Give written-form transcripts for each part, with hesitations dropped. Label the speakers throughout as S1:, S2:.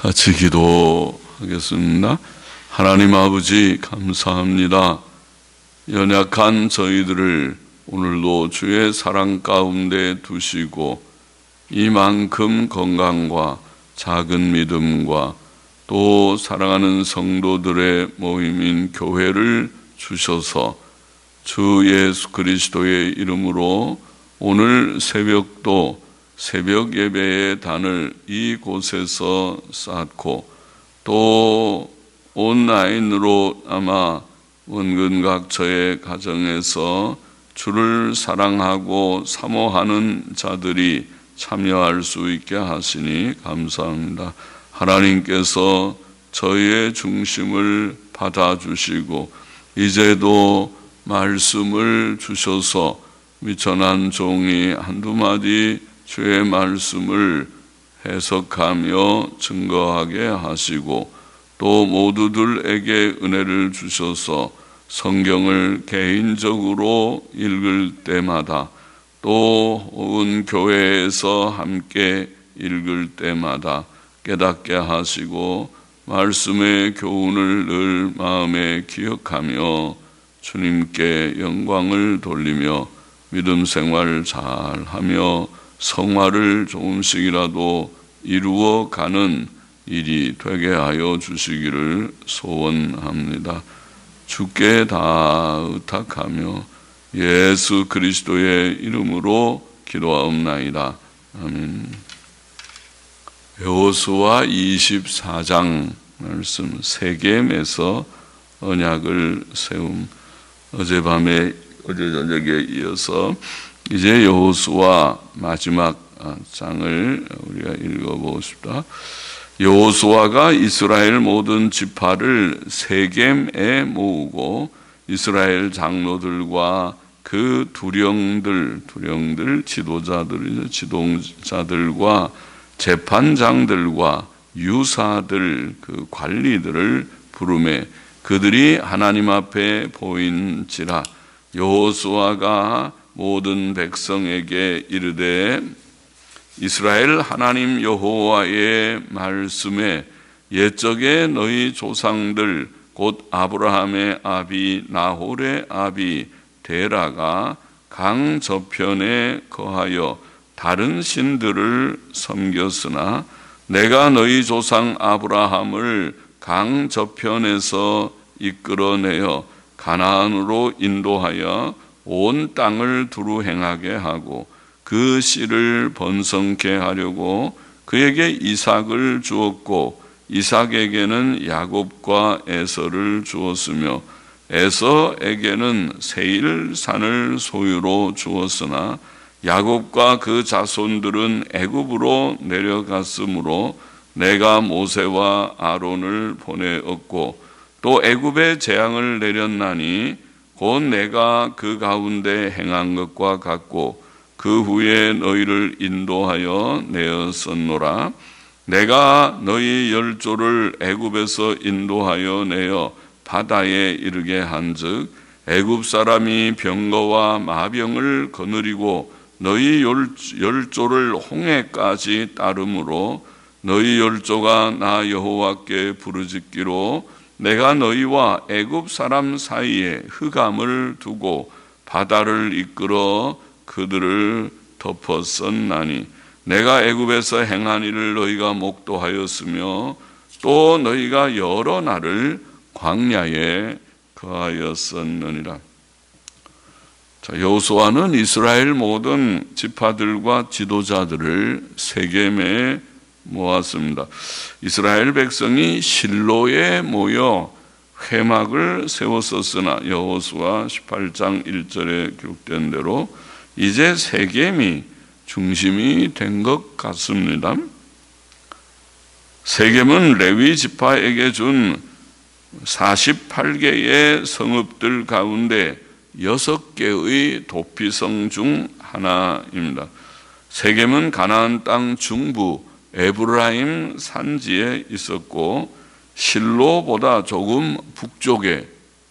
S1: 같이 기도하겠습니다. 하나님 아버지 감사합니다. 연약한 저희들을 오늘도 주의 사랑 가운데 두시고 이만큼 건강과 작은 믿음과 또 사랑하는 성도들의 모임인 교회를 주셔서 주 예수 그리스도의 이름으로 오늘 새벽도 새벽 예배의 단을 이곳에서 쌓고 또 온라인으로 아마 원근각처의 가정에서 주를 사랑하고 사모하는 자들이 참여할 수 있게 하시니 감사합니다. 하나님께서 저희의 중심을 받아주시고 이제도 말씀을 주셔서 미천한 종이 한두 마디 주의 말씀을 해석하며 증거하게 하시고 또 모두들에게 은혜를 주셔서 성경을 개인적으로 읽을 때마다 또 온 교회에서 함께 읽을 때마다 깨닫게 하시고 말씀의 교훈을 늘 마음에 기억하며 주님께 영광을 돌리며 믿음 생활 잘하며 성화를 조금씩이라도 이루어가는 일이 되게 하여 주시기를 소원합니다. 주께 다 의탁하며 예수 그리스도의 이름으로 기도하옵나이다. 아멘. 여호수아 24장 말씀 세겜에서 언약을 세움. 어제 저녁에 이어서 이제 여호수아 마지막 장을 우리가 읽어보고 싶다. 여호수아가 이스라엘 모든 지파를 세겜에 모으고 이스라엘 장로들과 그 두령들 지도자들과 재판장들과 유사들 그 관리들을 부르매 그들이 하나님 앞에 보인지라. 여호수아가 모든 백성에게 이르되 이스라엘 하나님 여호와의 말씀에 옛적에 너희 조상들 곧 아브라함의 아비 나홀의 아비 데라가 강 저편에 거하여 다른 신들을 섬겼으나 내가 너희 조상 아브라함을 강 저편에서 이끌어내어 가나안으로 인도하여 온 땅을 두루 행하게 하고 그 씨를 번성케 하려고 그에게 이삭을 주었고 이삭에게는 야곱과 에서를 주었으며 에서에게는 세일산을 소유로 주었으나 야곱과 그 자손들은 애굽으로 내려갔으므로 내가 모세와 아론을 보내었고 또 애굽에 재앙을 내렸나니 곧 내가 그 가운데 행한 것과 같고 그 후에 너희를 인도하여 내었었노라. 내가 너희 열조를 애굽에서 인도하여 내어 바다에 이르게 한즉 애굽 사람이 병거와 마병을 거느리고 너희 열조를 홍해까지 따르므로 너희 열조가 나 여호와께 부르짖기로 내가 너희와 애굽 사람 사이에 흑암을 두고 바다를 이끌어 그들을 덮었었나니 내가 애굽에서 행한 일을 너희가 목도하였으며 또 너희가 여러 날을 광야에 거하였었느니라. 자, 여호수아는 이스라엘 모든 지파들과 지도자들을 세겜에 모았습니다. 이스라엘 백성이 실로에 모여 회막을 세웠었으나 여호수아 18장 1절에 기록된 대로 이제 세겜이 중심이 된 것 같습니다. 세겜은 레위 지파에게 준 48개의 성읍들 가운데 6개의 도피성 중 하나입니다. 세겜은 가나안 땅 중부 에브라임 산지에 있었고 실로보다 조금 북쪽에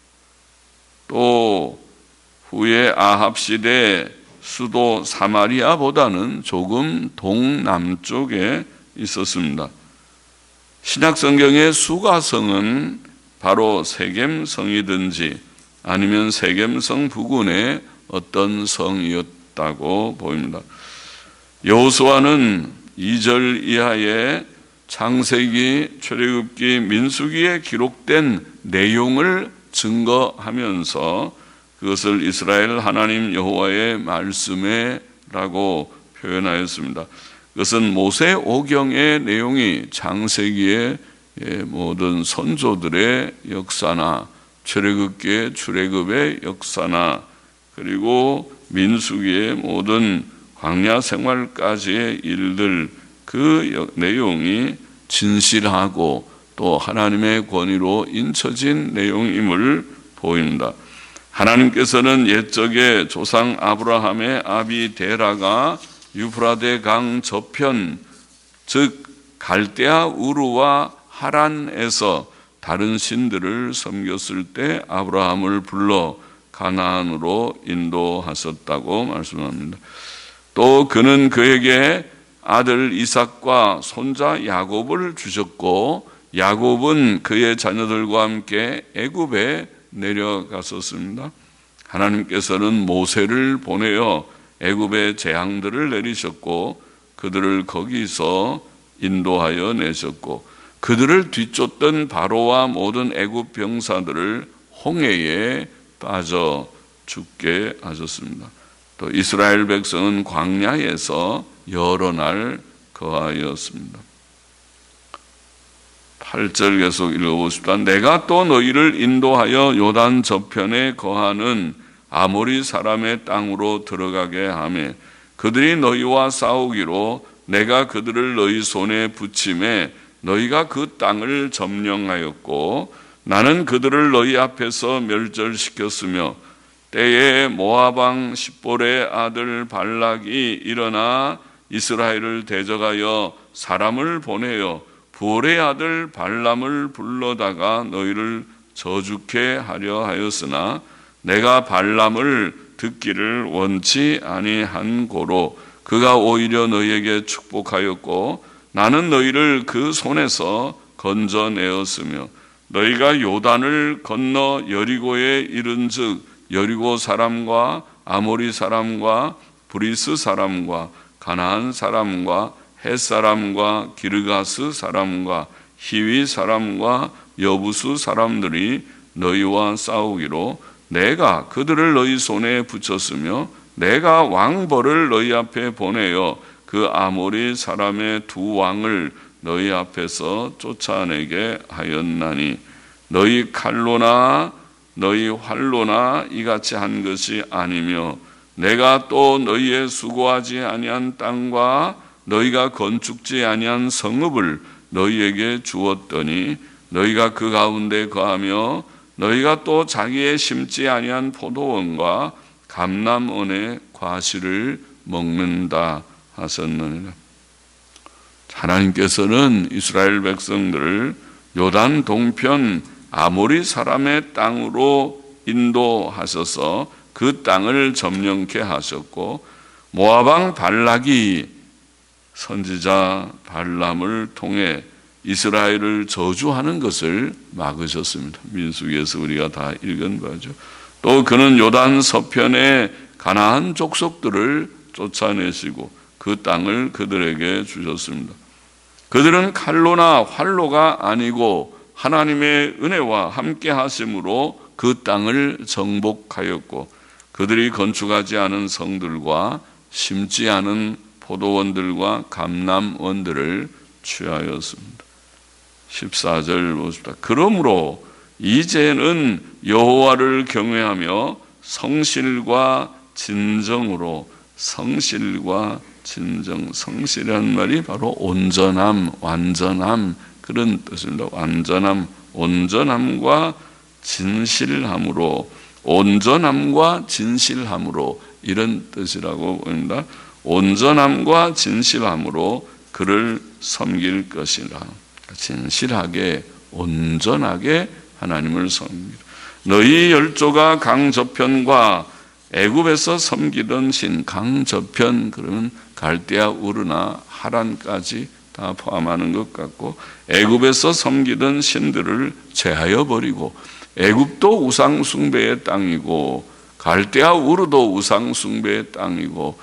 S1: 또 후에 아합 시대 수도 사마리아보다는 조금 동남쪽에 있었습니다. 신약 성경의 수가성은 바로 세겜성이든지 아니면 세겜성 부근의 어떤 성이었다고 보입니다. 여호수아는 2절 이하의 창세기, 출애굽기, 민수기에 기록된 내용을 증거하면서 그것을 이스라엘 하나님 여호와의 말씀에라고 표현하였습니다. 그것은 모세 오경의 내용이 창세기의 모든 선조들의 역사나 출애굽기의 출애굽의 역사나 그리고 민수기의 모든 광야 생활까지의 일들 그 내용이 진실하고 또 하나님의 권위로 인쳐진 내용임을 보입니다. 하나님께서는 옛적에 조상 아브라함의 아비 데라가 유프라데 강 저편 즉 갈대아 우르와 하란에서 다른 신들을 섬겼을 때 아브라함을 불러 가나안으로 인도하셨다고 말씀합니다. 또 그는 그에게 아들 이삭과 손자 야곱을 주셨고 야곱은 그의 자녀들과 함께 애굽에 내려갔었습니다. 하나님께서는 모세를 보내어 애굽의 재앙들을 내리셨고 그들을 거기서 인도하여 내셨고 그들을 뒤쫓던 바로와 모든 애굽 병사들을 홍해에 빠져 죽게 하셨습니다. 또 이스라엘 백성은 광야에서 여러 날 거하였습니다. 8절 계속 읽어보십시다. 내가 또 너희를 인도하여 요단 저편에 거하는 아모리 사람의 땅으로 들어가게 하매 그들이 너희와 싸우기로 내가 그들을 너희 손에 붙임에 너희가 그 땅을 점령하였고 나는 그들을 너희 앞에서 멸절시켰으며 때에 모압 왕 십볼의 아들 발락이 일어나 이스라엘을 대적하여 사람을 보내어 부올의 아들 발람을 불러다가 너희를 저주케 하려 하였으나 내가 발람을 듣기를 원치 아니한 고로 그가 오히려 너희에게 축복하였고 나는 너희를 그 손에서 건져내었으며 너희가 요단을 건너 여리고에 이른즉 여리고 사람과 아모리 사람과 브리스 사람과 가나안 사람과 헷 사람과 기르가스 사람과 히위 사람과 여부수 사람들이 너희와 싸우기로 내가 그들을 너희 손에 붙였으며 내가 왕벌을 너희 앞에 보내어 그 아모리 사람의 두 왕을 너희 앞에서 쫓아내게 하였나니 너희 칼로나 너희 활로나 이같이 한 것이 아니며 내가 또 너희의 수고하지 아니한 땅과 너희가 건축지 아니한 성읍을 너희에게 주었더니 너희가 그 가운데 거하며 너희가 또 자기의 심지 아니한 포도원과 감람원의 과실을 먹는다 하셨느니라. 하나님께서는 이스라엘 백성들을 요단 동편 아모리 사람의 땅으로 인도하셔서 그 땅을 점령케 하셨고 모압 왕 발락이 선지자 발람을 통해 이스라엘을 저주하는 것을 막으셨습니다. 민수기에서 우리가 다 읽은 거죠. 또 그는 요단 서편의 가나안 족속들을 쫓아내시고 그 땅을 그들에게 주셨습니다. 그들은 칼로나 활로가 아니고 하나님의 은혜와 함께 하심으로 그 땅을 정복하였고 그들이 건축하지 않은 성들과 심지 않은 포도원들과 감람원들을 취하였습니다. 14절 보십시다. 그러므로 이제는 여호와를 경외하며 성실과 진정으로 성실과 진정, 성실이라는 말이 바로 온전함, 완전함 그런 뜻입니다. 완전함, 온전함과 진실함으로 온전함과 진실함으로 이런 뜻이라고 봅니다. 온전함과 진실함으로 그를 섬길 것이라. 진실하게 온전하게 하나님을 섬기라. 너희 열조가 강 저편과 애굽에서 섬기던 신 강 저편 그러면 갈대아 우르나 하란까지 다 포함하는 것 같고, 애굽에서 섬기던 신들을 제하여 버리고, 애굽도 우상 숭배의 땅이고 갈대아 우르도 우상 숭배의 땅이고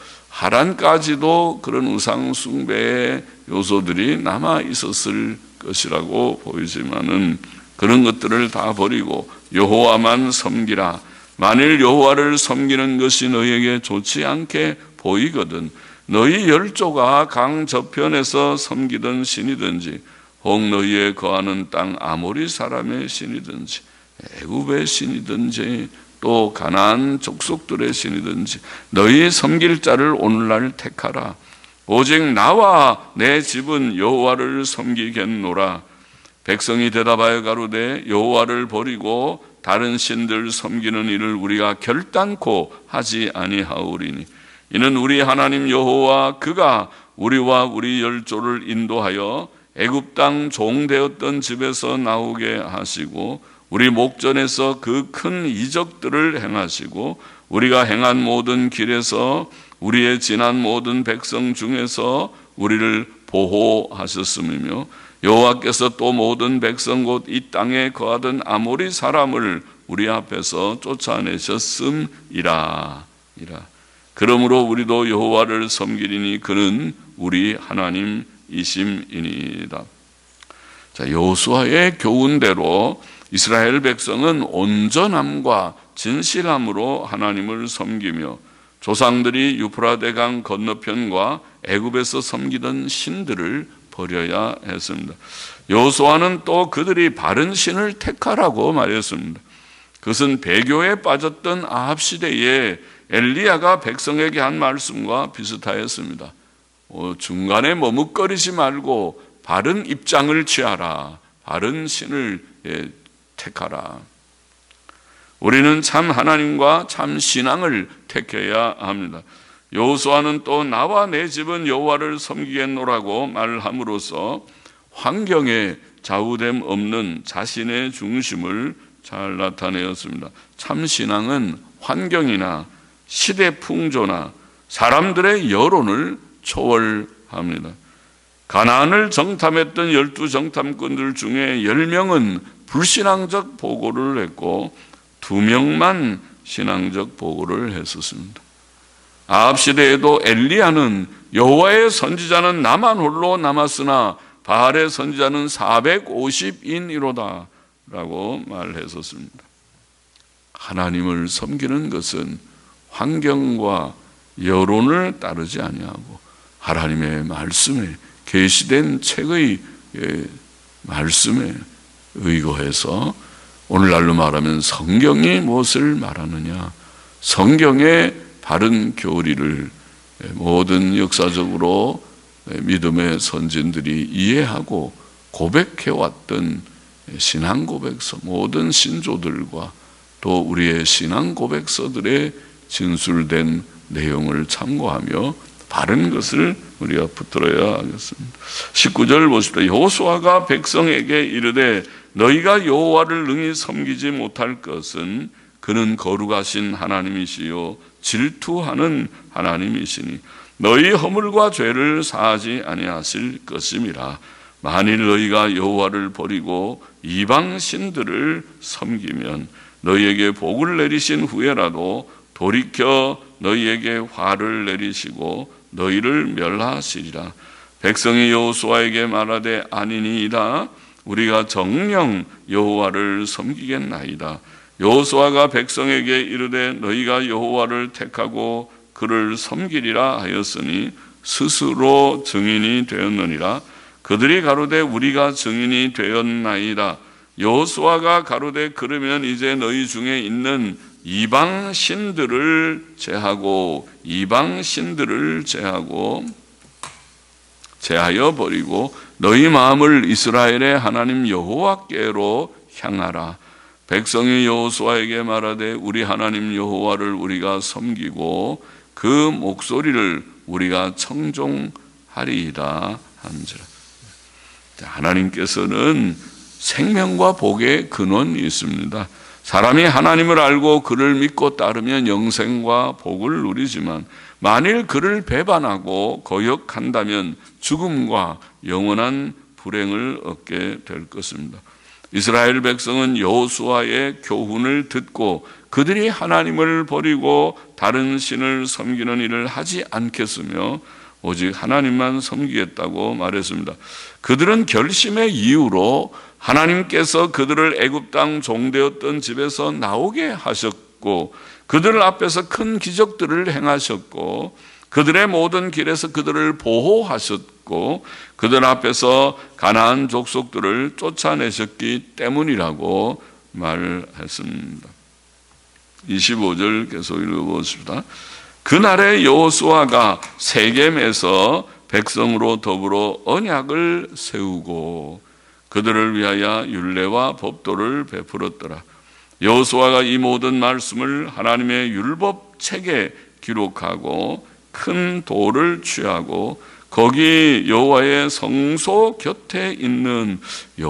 S1: 하란까지도 그런 우상 숭배의 요소들이 남아 있었을 것이라고 보이지만은, 그런 것들을 다 버리고 여호와만 섬기라. 만일 여호와를 섬기는 것이 너희에게 좋지 않게 보이거든 너희 열조가 강 저편에서 섬기던 신이든지 혹 너희의 거하는 땅 아모리 사람의 신이든지 애굽의 신이든지 또 가나안 족속들의 신이든지 너희 섬길 자를 오늘날 택하라. 오직 나와 내 집은 여호와를 섬기겠노라. 백성이 대답하여 가로되 여호와를 버리고 다른 신들 섬기는 일을 우리가 결단코 하지 아니하오리니 이는 우리 하나님 여호와 그가 우리와 우리 열조를 인도하여 애굽 땅 종되었던 집에서 나오게 하시고 우리 목전에서 그 큰 이적들을 행하시고 우리가 행한 모든 길에서 우리의 지난 모든 백성 중에서 우리를 보호하셨음이며 여호와께서 또 모든 백성 곧 이 땅에 거하던 아모리 사람을 우리 앞에서 쫓아내셨음이라. 그러므로 우리도 여호와를 섬기리니 그는 우리 하나님이심이니이다. 자, 여호수아의 교훈대로 이스라엘 백성은 온전함과 진실함으로 하나님을 섬기며 조상들이 유프라데 강 건너편과 애굽에서 섬기던 신들을 버려야 했습니다. 여호수아는 또 그들이 바른 신을 택하라고 말했습니다. 그것은 배교에 빠졌던 아합 시대에 엘리야가 백성에게 한 말씀과 비슷하였습니다. 중간에 머뭇거리지 말고 바른 입장을 취하라. 바른 신을 택하라. 우리는 참 하나님과 참 신앙을 택해야 합니다. 여호수아는 또 나와 내 집은 여호와를 섬기겠노라고 말함으로써 환경에 좌우됨 없는 자신의 중심을 잘 나타내었습니다. 참 신앙은 환경이나 시대 풍조나 사람들의 여론을 초월합니다. 가나안을 정탐했던 12 정탐꾼들 중에 10명은 불신앙적 보고를 했고 2명만 신앙적 보고를 했었습니다. 아합 시대에도 엘리야는 여호와의 선지자는 나만 홀로 남았으나 바알의 선지자는 450인이로다 라고 말했었습니다. 하나님을 섬기는 것은 환경과 여론을 따르지 아니하고 하나님의 말씀에 계시된 책의 말씀에 의거해서 오늘날로 말하면 성경이 무엇을 말하느냐, 성경의 바른 교리를 모든 역사적으로 믿음의 선진들이 이해하고 고백해왔던 신앙 고백서, 모든 신조들과 또 우리의 신앙 고백서들의 진술된 내용을 참고하며 바른 것을 우리가 붙들어야 하겠습니다. 19절 보십시오. 여호수아가 백성에게 이르되 너희가 여호와를 능히 섬기지 못할 것은 그는 거룩하신 하나님이시요 질투하는 하나님이시니 너희 허물과 죄를 사하지 아니하실 것임이라. 만일 너희가 여호와를 버리고 이방 신들을 섬기면 너희에게 복을 내리신 후에라도 돌이켜 너희에게 화를 내리시고 너희를 멸하시리라. 백성이 여호수아에게 말하되 아니니이다. 우리가 정녕 여호와를 섬기겠나이다. 여호수아가 백성에게 이르되 너희가 여호와를 택하고 그를 섬기리라 하였으니 스스로 증인이 되었느니라. 그들이 가로되 우리가 증인이 되었나이다. 여호수아가 가로되 그러면 이제 너희 중에 있는 이방 신들을 제하여 버리고 너희 마음을 이스라엘의 하나님 여호와께로 향하라. 백성이 여호수아에게 말하되 우리 하나님 여호와를 우리가 섬기고 그 목소리를 우리가 청종하리이다 한지라. 하나님께서는 생명과 복의 근원이 있습니다. 사람이 하나님을 알고 그를 믿고 따르면 영생과 복을 누리지만 만일 그를 배반하고 거역한다면 죽음과 영원한 불행을 얻게 될 것입니다. 이스라엘 백성은 여호수아의 교훈을 듣고 그들이 하나님을 버리고 다른 신을 섬기는 일을 하지 않겠으며 오직 하나님만 섬기겠다고 말했습니다. 그들은 결심의 이유로 하나님께서 그들을 애굽 땅 종되었던 집에서 나오게 하셨고 그들 앞에서 큰 기적들을 행하셨고 그들의 모든 길에서 그들을 보호하셨고 그들 앞에서 가나안 족속들을 쫓아내셨기 때문이라고 말했습니다. 25절 계속 읽어보십시다. 그날에 여호수아가 세겜에서 백성으로 더불어 언약을 세우고 그들을 위하여 율례와 법도를 베풀었더라. 여호수아가 이 모든 말씀을 하나님의 율법책에 기록하고 큰 돌을 취하고 거기 여호와의 성소 곁에 있는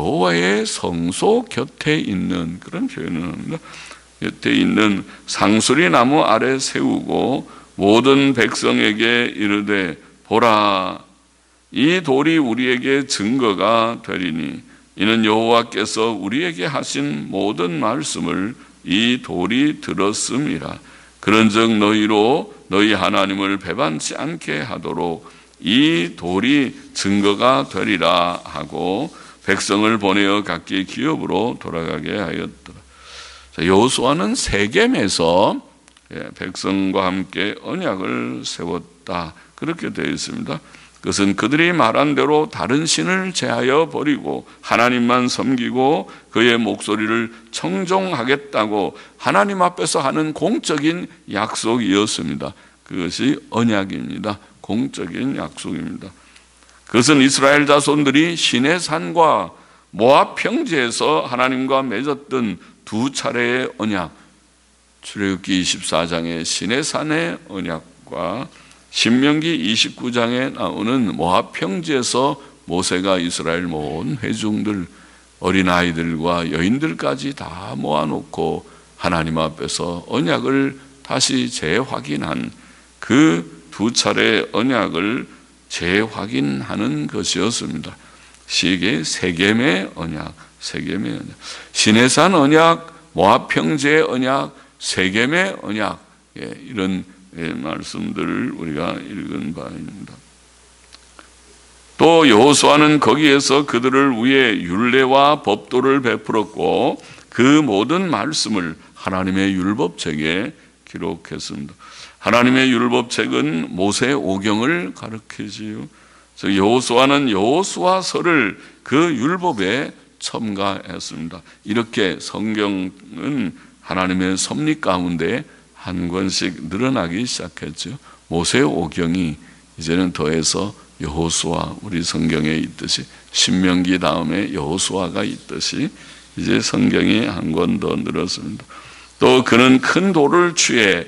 S1: 그런 표현을 합니다. 곁에 있는 상수리 나무 아래 세우고 모든 백성에게 이르되 보라 이 돌이 우리에게 증거가 되리니 이는 여호와께서 우리에게 하신 모든 말씀을 이 돌이 들었음이라. 그런즉 너희로 너희 하나님을 배반치 않게 하도록 이 돌이 증거가 되리라 하고 백성을 보내어 각기 기업으로 돌아가게 하였더라. 여호수아는 세겜에서 백성과 함께 언약을 세웠다. 그렇게 되어 있습니다. 그것은 그들이 말한 대로 다른 신을 제하여 버리고 하나님만 섬기고 그의 목소리를 청종하겠다고 하나님 앞에서 하는 공적인 약속이었습니다. 그것이 언약입니다. 공적인 약속입니다. 그것은 이스라엘 자손들이 시내산과 모압 평지에서 하나님과 맺었던 두 차례의 언약, 출애굽기 24장의 시내산의 언약과 신명기 29장에 나오는 모압 평지에서 모세가 이스라엘 모든 회중들, 어린아이들과 여인들까지 다 모아놓고 하나님 앞에서 언약을 다시 재확인한 그 두 차례의 언약을 재확인하는 것이었습니다. 시계 세겜의 언약, 시내산 언약, 모압 평지의 언약, 세겜의 언약, 이런 말씀들을 우리가 읽은 바입니다. 또 여호수아는 거기에서 그들을 위해 율례와 법도를 베풀었고 그 모든 말씀을 하나님의 율법책에 기록했습니다. 하나님의 율법책은 모세 오경을 가르치지요. 여호수아는 여호수아서를 그 율법에 첨가했습니다. 이렇게 성경은 하나님의 섭리 가운데 한 권씩 늘어나기 시작했죠. 모세 오경이 이제는 더해서 여호수아, 우리 성경에 있듯이 신명기 다음에 여호수아가 있듯이 이제 성경이 한 권 더 늘었습니다. 또 그는 큰 돌을 취해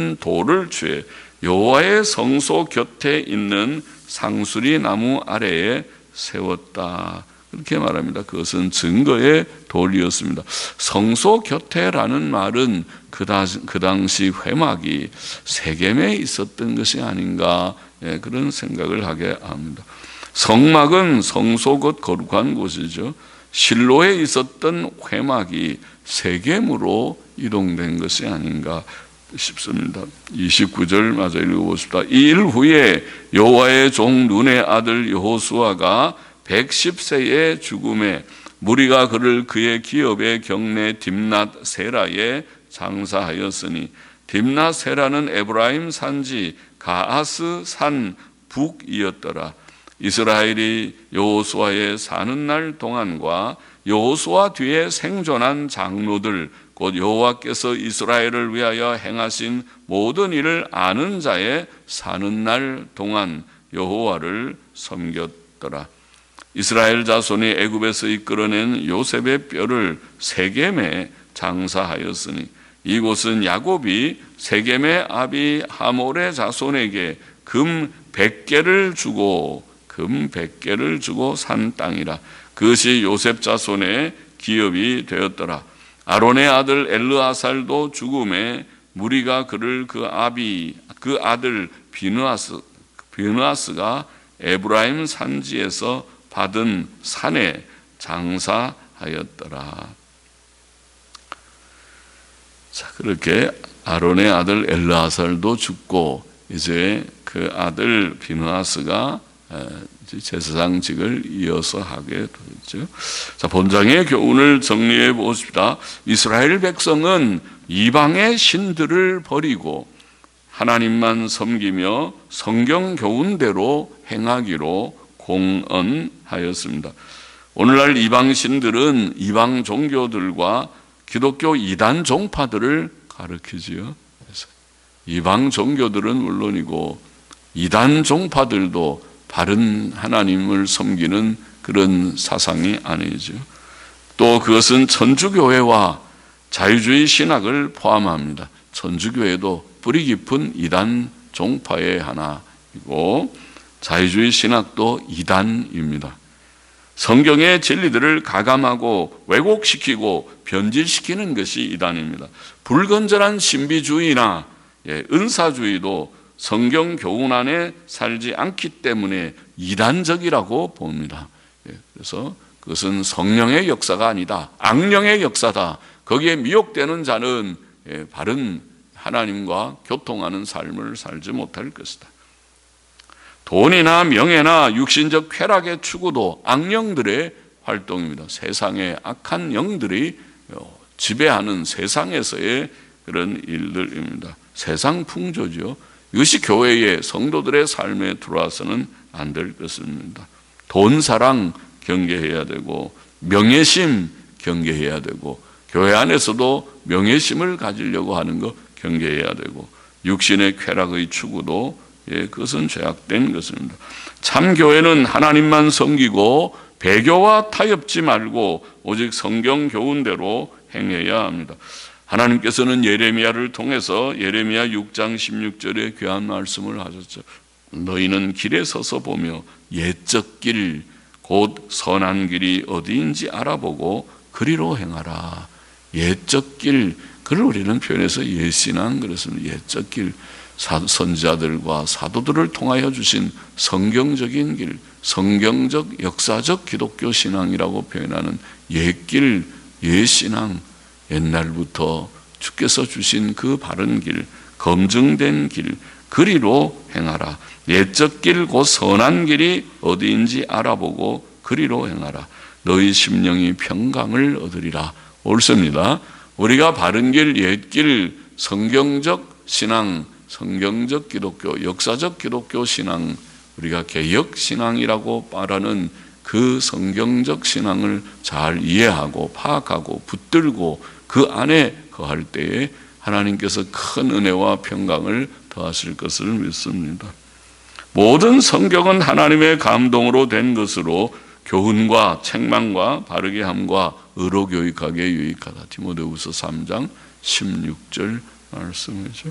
S1: 여호와의 성소 곁에 있는 상수리 나무 아래에 세웠다. 그렇게 말합니다. 그것은 증거의 돌이었습니다. 성소 곁에라는 말은 그 당시 회막이 세겜에 있었던 것이 아닌가, 그런 생각을 하게 합니다. 성막은 성소 곧 거룩한 곳이죠. 실로에 있었던 회막이 세겜으로 이동된 것이 아닌가 싶습니다. 29절 마저 읽어보십시다. 이 일 후에 여호와의 종 눈의 아들 여호수아가 110세의 죽음에 무리가 그를 그의 기업의 경내 딥낫 세라에 장사하였으니 딥낫 세라는 에브라임 산지 가아스 산 북이었더라. 이스라엘이 여호수아의 사는 날 동안과 여호수아 뒤에 생존한 장로들 곧 여호와께서 이스라엘을 위하여 행하신 모든 일을 아는 자의 사는 날 동안 여호와를 섬겼더라. 이스라엘 자손이 애굽에서 이끌어낸 요셉의 뼈를 세겜에 장사하였으니 이곳은 야곱이 세겜의 아비 하몰의 자손에게 금 100개를 주고 산 땅이라. 그것이 요셉 자손의 기업이 되었더라. 아론의 아들 엘르아살도 죽음에 무리가 그를 그 아들 비느하스가 에브라임 산지에서 받은 산에 장사하였더라. 자, 그렇게 아론의 아들 엘르아살도 죽고 이제 그 아들 비느하스가 제사장직을 이어서 하게 되죠. 자, 본장의 교훈을 정리해 보십시다. 이스라엘 백성은 이방의 신들을 버리고 하나님만 섬기며 성경 교훈대로 행하기로 공언하였습니다. 오늘날 이방 신들은 이방 종교들과 기독교 이단 종파들을 가르치지요. 그래서 이방 종교들은 물론이고 이단 종파들도 바른 하나님을 섬기는 그런 사상이 아니죠. 또 그것은 천주교회와 자유주의 신학을 포함합니다. 천주교회도 뿌리 깊은 이단 종파의 하나이고 자유주의 신학도 이단입니다. 성경의 진리들을 가감하고 왜곡시키고 변질시키는 것이 이단입니다. 불건전한 신비주의나 은사주의도 성경 교훈 안에 살지 않기 때문에 이단적이라고 봅니다. 그래서 그것은 성령의 역사가 아니다. 악령의 역사다. 거기에 미혹되는 자는 바른 하나님과 교통하는 삶을 살지 못할 것이다. 돈이나 명예나 육신적 쾌락의 추구도 악령들의 활동입니다. 세상의 악한 영들이 지배하는 세상에서의 그런 일들입니다. 세상 풍조죠. 이것이 교회의 성도들의 삶에 들어와서는 안 될 것입니다. 돈 사랑 경계해야 되고 명예심 경계해야 되고 교회 안에서도 명예심을 가지려고 하는 거 경계해야 되고 육신의 쾌락의 추구도 그것은 죄악된 것입니다. 참 교회는 하나님만 섬기고 배교와 타협지 말고 오직 성경 교훈대로 행해야 합니다. 하나님께서는 예레미야를 통해서 예레미야 6장 16절에 귀한 말씀을 하셨죠. 너희는 길에 서서 보며 옛적 길 곧 선한 길이 어디인지 알아보고 그리로 행하라. 옛적 길, 그걸 우리는 표현해서 옛신앙 그렇습니다. 옛적 길, 선지자들과 사도들을 통하여 주신 성경적인 길, 성경적 역사적 기독교 신앙이라고 표현하는 옛길, 옛신앙, 옛날부터 주께서 주신 그 바른 길, 검증된 길, 그리로 행하라. 옛적 길 곧 선한 길이 어디인지 알아보고 그리로 행하라. 너희 심령이 평강을 얻으리라. 옳습니다. 우리가 바른 길, 옛길, 성경적 신앙, 성경적 기독교, 역사적 기독교 신앙, 우리가 개혁 신앙이라고 말하는 그 성경적 신앙을 잘 이해하고 파악하고 붙들고 그 안에 거할 때에 하나님께서 큰 은혜와 평강을 더하실 것을 믿습니다. 모든 성경은 하나님의 감동으로 된 것으로 교훈과 책망과 바르게 함과 의로 교육하기에 유익하다. 디모데후서 3장 16절 말씀이죠.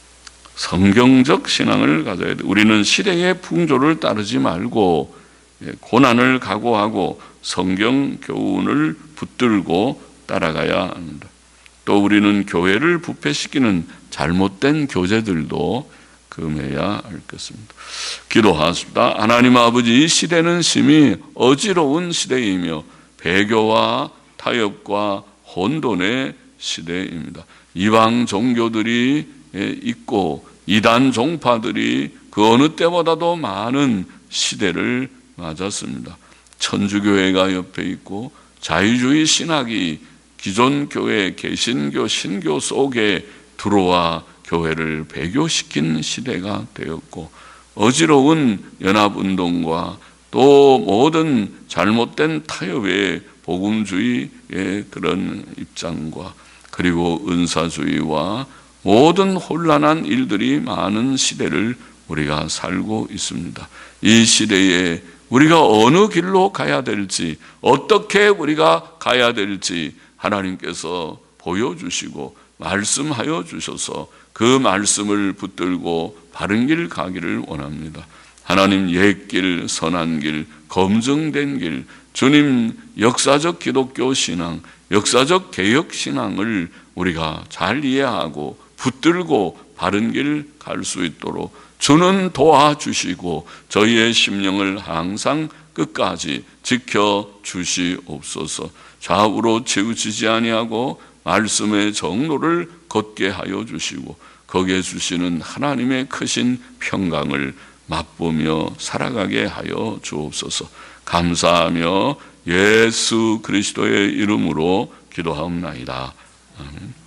S1: 성경적 신앙을 가져야 돼. 우리는 시대의 풍조를 따르지 말고 고난을 각오하고 성경 교훈을 붙들고 따라가야 합니다. 또 우리는 교회를 부패시키는 잘못된 교제들도 금해야 할 것입니다. 기도하십니다. 하나님 아버지, 이 시대는 심히 어지러운 시대이며 배교와 타협과 혼돈의 시대입니다. 이방 종교들이 있고 이단 종파들이 그 어느 때보다도 많은 시대를 맞았습니다. 천주교회가 옆에 있고 자유주의 신학이 기존 교회, 개신교, 신교 속에 들어와 교회를 배교시킨 시대가 되었고 어지러운 연합운동과 또 모든 잘못된 타협의 복음주의의 그런 입장과 그리고 은사주의와 모든 혼란한 일들이 많은 시대를 우리가 살고 있습니다. 이 시대에 우리가 어느 길로 가야 될지, 어떻게 우리가 가야 될지 하나님께서 보여주시고 말씀하여 주셔서 그 말씀을 붙들고 바른 길 가기를 원합니다. 하나님 옛길, 선한 길, 검증된 길, 주님 역사적 기독교 신앙, 역사적 개혁 신앙을 우리가 잘 이해하고 붙들고 바른 길 갈 수 있도록 주는 도와주시고 저희의 심령을 항상 끝까지 지켜주시옵소서. 좌우로 치우치지 아니하고 말씀의 정로를 걷게 하여 주시고 거기에 주시는 하나님의 크신 평강을 맛보며 살아가게 하여 주옵소서. 감사하며 예수 그리스도의 이름으로 기도하옵나이다. 아멘.